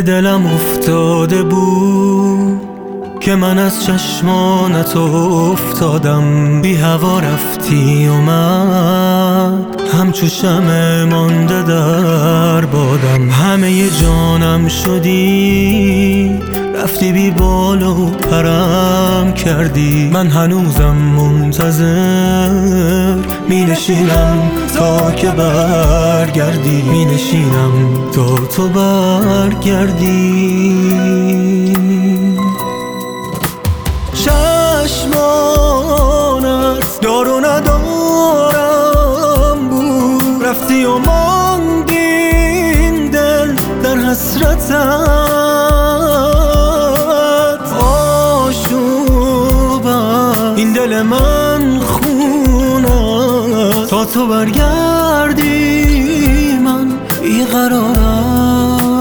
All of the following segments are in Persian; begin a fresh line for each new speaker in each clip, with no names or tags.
به دلم افتاده بود که من از چشمانت افتادم، بی هوا رفتی و من همچو شمع مانده در بادم. همه جانم شدی، رفتی بی بال و پرم کردی. من هنوزم منتظر می نشینم تا که برگردی، می نشینم تا تو برگردی. چشمانت دار و ندارم بود، رفتی و ماند این دل در حسرتت. آشوبم این دل من خونت، تا تو برگردی من بیقرارم.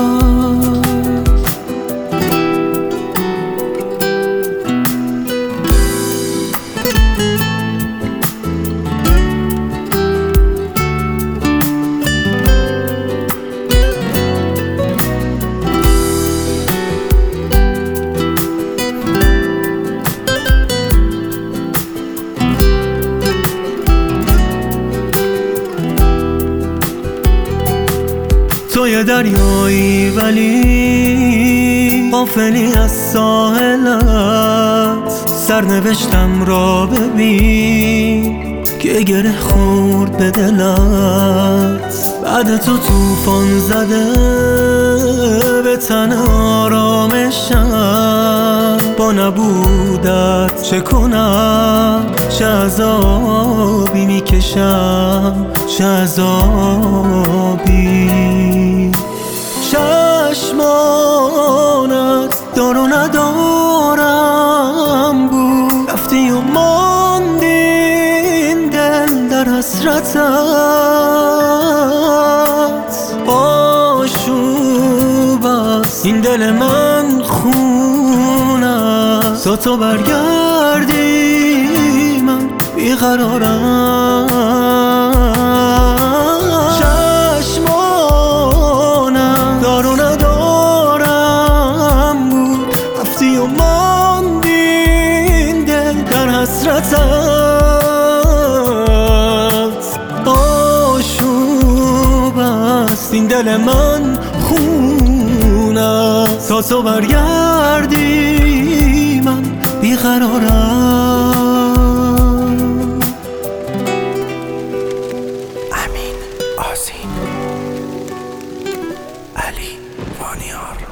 تو یه دریایی ولی غافلی از ساحلت، سرنوشتم را ببین که گره خورد به دلت. بعد تو طوفان زده به تن آرامشم، با نبودت چه کنم؟ چه عذابی میکشم، چه عذابی. چشمانت دار و ندارم بود، رفتی و ماند این دل در حسرتت. آشوب است این دل من خون است، تا تو برگردی من بیقرارم. چشمانم دار و ندارم بود، رفتی و ماند این دل در حسرتت. آشوب است این دل من خون است، تا تو برگردی من بیقرارم.
امین آذین، علی وانیار.